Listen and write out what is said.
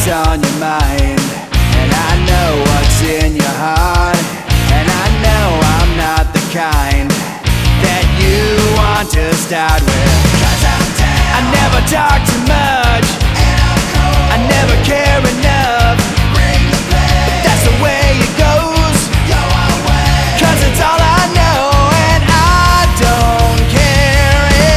on your mind, and I know what's in your heart, and I know I'm not the kind that you want to start with. 'Cause I never talk too much, I never care enough.